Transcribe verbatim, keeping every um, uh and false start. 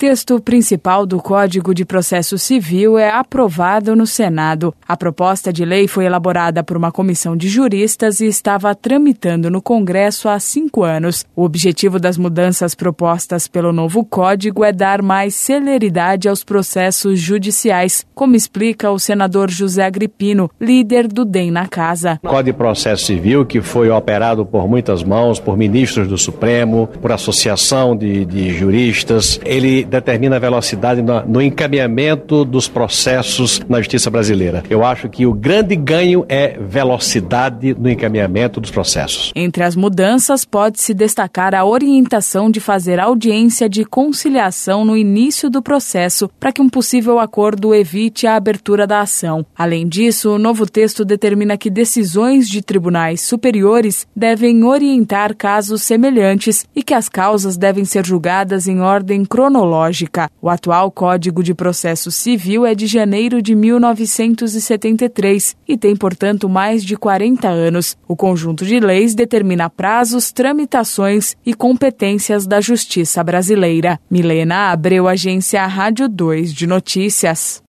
texto principal do Código de Processo Civil é aprovado no Senado. A proposta de lei foi elaborada por uma comissão de juristas e estava tramitando no Congresso há cinco anos. O objetivo das mudanças propostas pelo novo Código é dar mais celeridade aos processos judiciais, como explica o senador José Agripino, líder do D E M na Casa. O Código de Processo Civil, que foi operado por muitas mãos, por ministros do Supremo, por associação de, de juristas, ele determina a velocidade no, no encaminhamento dos processos na justiça brasileira. Eu acho que o grande ganho é velocidade no encaminhamento dos processos. Entre as mudanças, pode-se destacar a orientação de fazer audiência de conciliação no início do processo, para que um possível acordo evite a abertura da ação. Além disso, o novo texto determina que decisões de tribunais superiores devem orientar casos semelhantes e que as causas devem ser julgadas em ordem cronológica. O atual Código de Processo Civil é de janeiro de mil novecentos e setenta e três e tem, portanto, mais de quarenta anos. O conjunto de leis determina prazos, tramitações e competências da Justiça brasileira. Milena Abreu, Agência Rádio dois de Notícias.